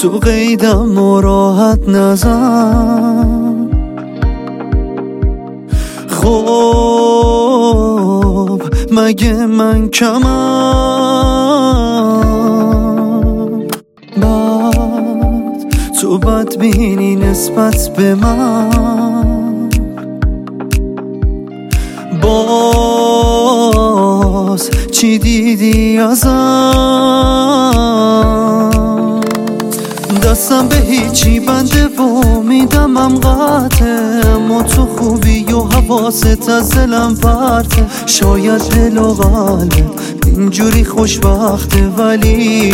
تو قیدم و راحت نزن. خب مگه من کمم؟ بعد تو بدبینی نسبت به من، باز چی دیدی ازم؟ دستم به هیچی بنده و امیدم قطعه، اما تو خوبی و حواست از دلم پرته. شاید دل و قلب اینجوری خوشبخته، ولی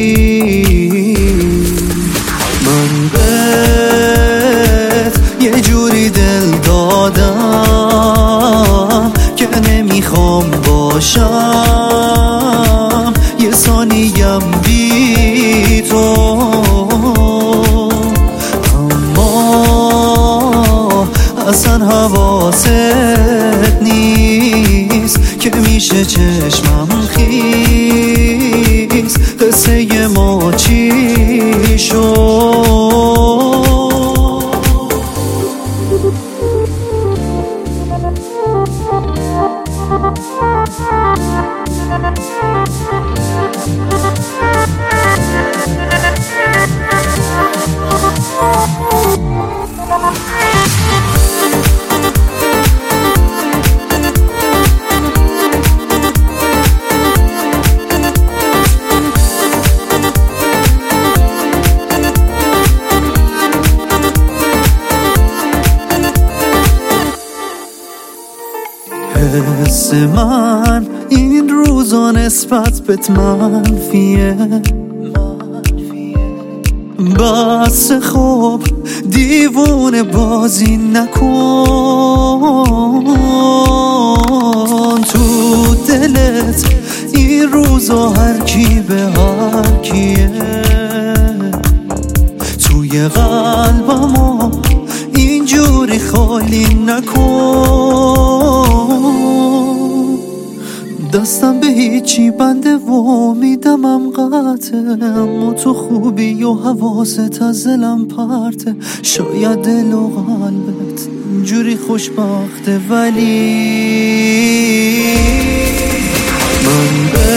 من بهت یه جوری دل دادم که نمیخوام باشم یه ثانیم بی تو. اما اصلا حواست نیست که میشه چشمم خیز قصه ما چی شد. حس من این روزا نسبت بهت منفیه، بس خب دیوونه بازی نکن. تو دلت این روزا هر کی به هر کیه، توی قلبمو اینجوری خالی نکن. دستم به هیچی بنده و امیدم قطعه، اما تو خوبی و حواست از دلم پرته. شاید دل و قلبت اینجوری خوشبخته، ولی من